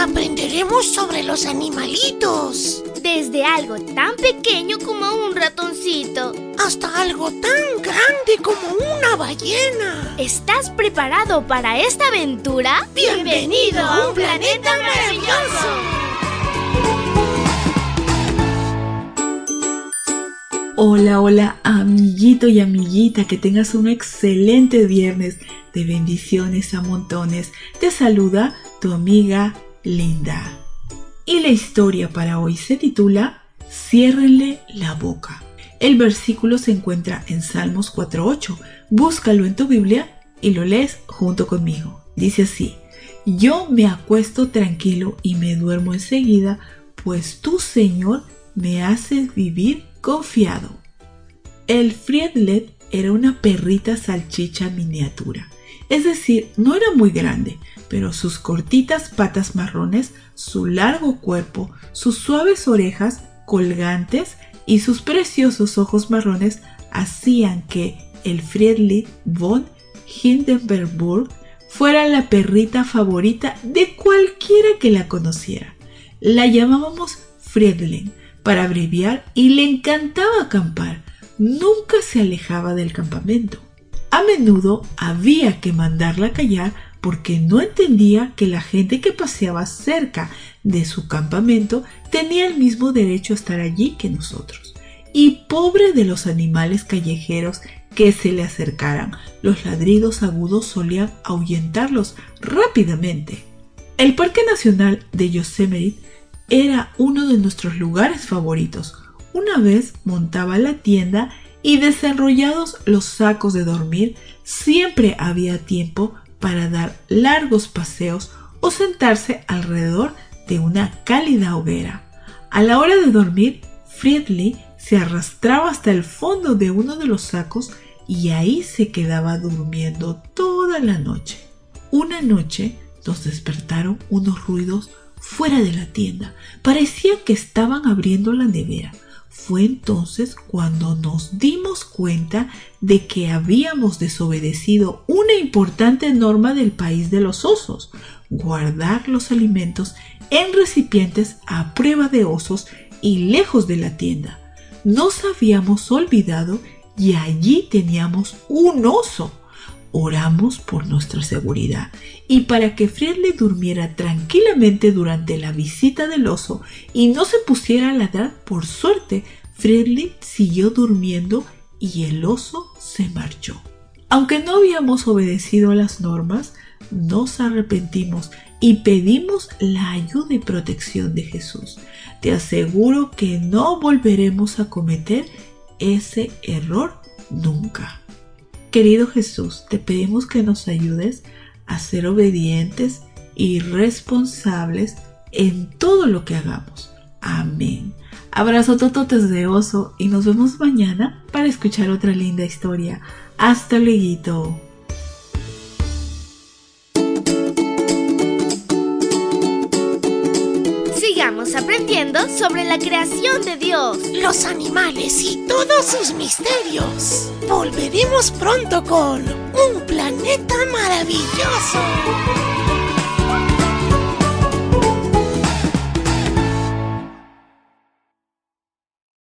aprenderemos sobre los animalitos. Desde algo tan pequeño como un ratoncito hasta algo tan grande como una ballena. ¿Estás preparado para esta aventura? ¡Bienvenido a un planeta maravilloso! Hola, hola, amiguito y amiguita, que tengas un excelente viernes de bendiciones a montones. Te saluda tu amiga Linda. Y la historia para hoy se titula Ciérrenle la boca. El versículo se encuentra en Salmos 4:8. Búscalo en tu Biblia y lo lees junto conmigo. Dice así: yo me acuesto tranquilo y me duermo enseguida, pues tú, Señor, me haces vivir confiado. El Friedlet era una perrita salchicha miniatura. Es decir, no era muy grande, pero sus cortitas patas marrones, su largo cuerpo, sus suaves orejas colgantes y sus preciosos ojos marrones hacían que el Friedrich von Hindenburg fuera la perrita favorita de cualquiera que la conociera. La llamábamos Friedlin para abreviar y le encantaba acampar. Nunca se alejaba del campamento. A menudo había que mandarla callar porque no entendía que la gente que paseaba cerca de su campamento tenía el mismo derecho a estar allí que nosotros. Y pobre de los animales callejeros que se le acercaran, los ladridos agudos solían ahuyentarlos rápidamente. El Parque Nacional de Yosemite era uno de nuestros lugares favoritos. Una vez montaba la tienda y desenrollados los sacos de dormir, siempre había tiempo para dar largos paseos o sentarse alrededor de una cálida hoguera. A la hora de dormir, Friedrich se arrastraba hasta el fondo de uno de los sacos y ahí se quedaba durmiendo toda la noche. Una noche nos despertaron unos ruidos fuera de la tienda. Parecía que estaban abriendo la nevera. Fue entonces cuando nos dimos cuenta de que habíamos desobedecido una importante norma del país de los osos: guardar los alimentos en recipientes a prueba de osos y lejos de la tienda. Nos habíamos olvidado y allí teníamos un oso. Oramos por nuestra seguridad y para que Friedrich durmiera tranquilamente durante la visita del oso y no se pusiera a ladrar. Por suerte, Friedrich siguió durmiendo y el oso se marchó. Aunque no habíamos obedecido las normas, nos arrepentimos y pedimos la ayuda y protección de Jesús. Te aseguro que no volveremos a cometer ese error nunca. Querido Jesús, te pedimos que nos ayudes a ser obedientes y responsables en todo lo que hagamos. Amén. Abrazo tototes de oso y nos vemos mañana para escuchar otra linda historia. Hasta luego. Sigamos aprendiendo sobre la creación de Dios, los animales y todos sus misterios. Volveremos pronto con un planeta maravilloso.